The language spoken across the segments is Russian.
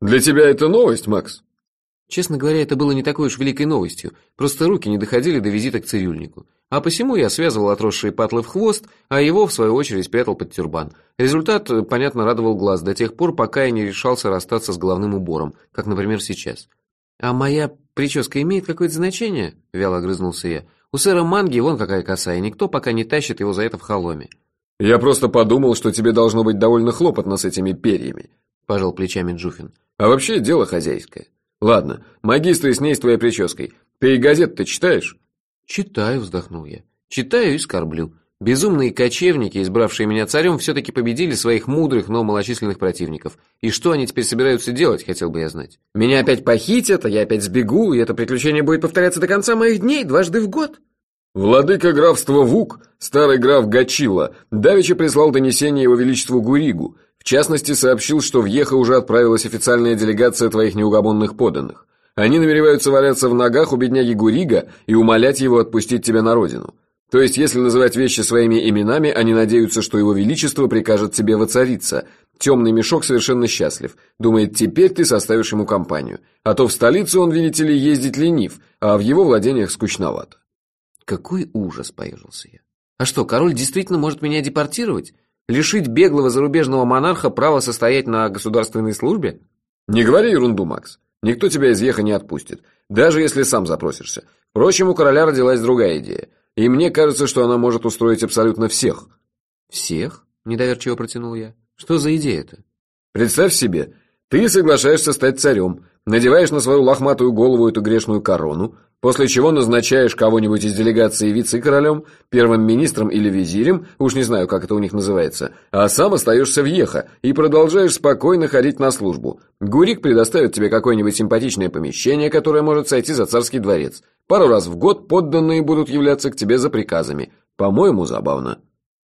Для тебя это новость, Макс? Честно говоря, это было не такой уж великой новостью, просто руки не доходили до визита к цирюльнику. А посему я связывал отросшие патлы в хвост, а его, в свою очередь, спрятал под тюрбан. Результат, понятно, радовал глаз до тех пор, пока я не решался расстаться с головным убором, как, например, сейчас. «А моя прическа имеет какое-то значение?» – вяло огрызнулся я. «У сэра Манги вон какая коса, и никто пока не тащит его за это в холоме». «Я просто подумал, что тебе должно быть довольно хлопотно с этими перьями», – пожал плечами Джуфин. «А вообще дело хозяйское. Ладно, магистры с ней с твоей прической. Ты и газет-то читаешь?» «Читаю», – вздохнул я. «Читаю и скорблю. Безумные кочевники, избравшие меня царем, все-таки победили своих мудрых, но малочисленных противников. И что они теперь собираются делать, хотел бы я знать. Меня опять похитят, а я опять сбегу, и это приключение будет повторяться до конца моих дней, дважды в год». Владыка графства Вук, старый граф Гачила, давеча прислал донесение его величеству Гуригу. В частности, сообщил, что в Ехо уже отправилась официальная делегация твоих неугомонных подданных. Они намереваются валяться в ногах у бедняги Гурига и умолять его отпустить тебя на родину. То есть, если называть вещи своими именами, они надеются, что его величество прикажет тебе воцариться. Темный мешок совершенно счастлив. Думает, теперь ты составишь ему компанию. А то в столицу он, видите ли, ездить ленив, а в его владениях скучновато. Какой ужас, поежился я. А что, король действительно может меня депортировать? Лишить беглого зарубежного монарха права состоять на государственной службе? Не говори ерунду, Макс. Никто тебя из Еха не отпустит, даже если сам запросишься. Впрочем, у короля родилась другая идея. И мне кажется, что она может устроить абсолютно всех. Всех? Недоверчиво протянул я. Что за идея-то? Представь себе, ты соглашаешься стать царем, надеваешь на свою лохматую голову эту грешную корону, после чего назначаешь кого-нибудь из делегации вице-королем, первым министром или визирем, уж не знаю, как это у них называется, а сам остаешься в Ехо и продолжаешь спокойно ходить на службу. Гурик предоставит тебе какое-нибудь симпатичное помещение, которое может сойти за царский дворец. Пару раз в год подданные будут являться к тебе за приказами. По-моему, забавно.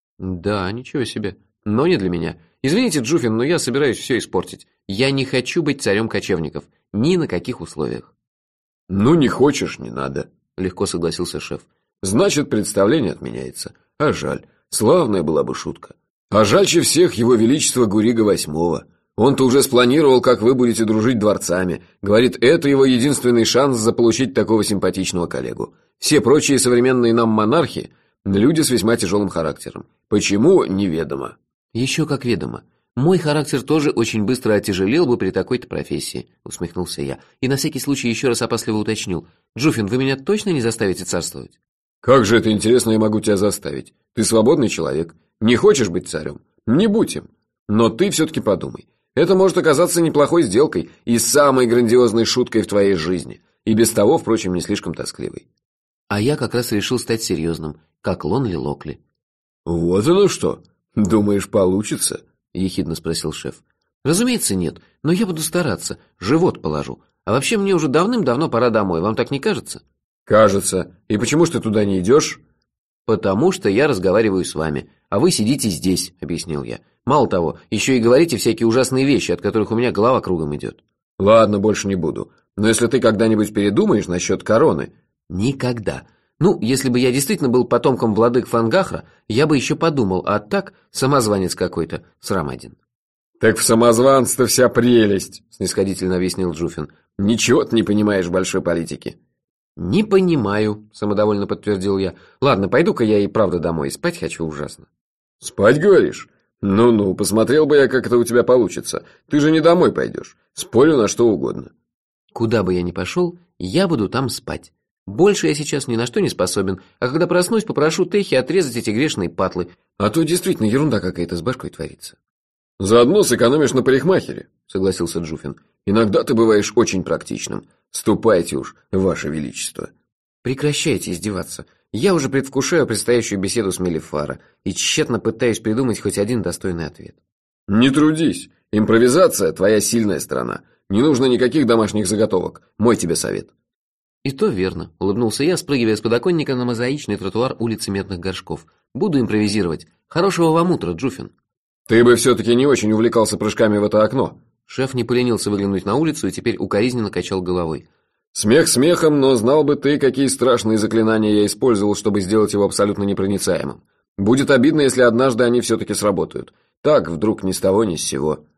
Да, ничего себе. Но не для меня. Извините, Джуфин, но я собираюсь все испортить. Я не хочу быть царем кочевников. Ни на каких условиях. «Ну, не хочешь, не надо», — легко согласился шеф. «Значит, представление отменяется. А жаль. Славная была бы шутка. А жальче всех его величество Гурига VIII. Он-то уже спланировал, как вы будете дружить дворцами. Говорит, это его единственный шанс заполучить такого симпатичного коллегу. Все прочие современные нам монархи — люди с весьма тяжелым характером. Почему — неведомо». «Еще как ведомо. Мой характер тоже очень быстро отяжелел бы при такой-то профессии», — усмехнулся я. И на всякий случай еще раз опасливо уточнил. «Джуфин, вы меня точно не заставите царствовать?» «Как же это интересно, я могу тебя заставить. Ты свободный человек. Не хочешь быть царем? Не будь им. Но ты все-таки подумай. Это может оказаться неплохой сделкой и самой грандиозной шуткой в твоей жизни. И без того, впрочем, не слишком тоскливой». А я как раз решил стать серьезным, как Лонли Локли. «Вот оно что. Думаешь, получится?» — ехидно спросил шеф. «Разумеется, нет, но я буду стараться, живот положу. А вообще мне уже давным-давно пора домой, вам так не кажется?» «Кажется. И почему ж ты туда не идешь?» «Потому что я разговариваю с вами, а вы сидите здесь», — объяснил я. «Мало того, еще и говорите всякие ужасные вещи, от которых у меня голова кругом идет». «Ладно, больше не буду. Но если ты когда-нибудь передумаешь насчет короны...» «Никогда. Ну, если бы я действительно был потомком владык Фангахра, я бы еще подумал, а так самозванец какой-то, срам один». «Так в самозванце-то вся прелесть», — снисходительно объяснил Джуфин. «Ничего ты не понимаешь в большой политике». «Не понимаю», — самодовольно подтвердил я. «Ладно, пойду-ка я и правда домой, спать хочу ужасно». «Спать, говоришь? Ну-ну, посмотрел бы я, как это у тебя получится. Ты же не домой пойдешь. Спорю на что угодно». «Куда бы я ни пошел, я буду там спать. Больше я сейчас ни на что не способен, а когда проснусь, попрошу Техи отрезать эти грешные патлы, а то действительно ерунда какая-то с башкой творится». «Заодно сэкономишь на парикмахере», — согласился Джуфин. «Иногда ты бываешь очень практичным. Ступайте уж, ваше величество». «Прекращайте издеваться. Я уже предвкушаю предстоящую беседу с Мелифара и тщетно пытаюсь придумать хоть один достойный ответ». «Не трудись. Импровизация — твоя сильная сторона. Не нужно никаких домашних заготовок. Мой тебе совет». «И то верно», — улыбнулся я, спрыгивая с подоконника на мозаичный тротуар улицы Медных Горшков. «Буду импровизировать. Хорошего вам утра, Джуфин». «Ты бы все-таки не очень увлекался прыжками в это окно». Шеф не поленился выглянуть на улицу и теперь укоризненно качал головой. «Смех смехом, но знал бы ты, какие страшные заклинания я использовал, чтобы сделать его абсолютно непроницаемым. Будет обидно, если однажды они все-таки сработают. Так, вдруг ни с того ни с сего».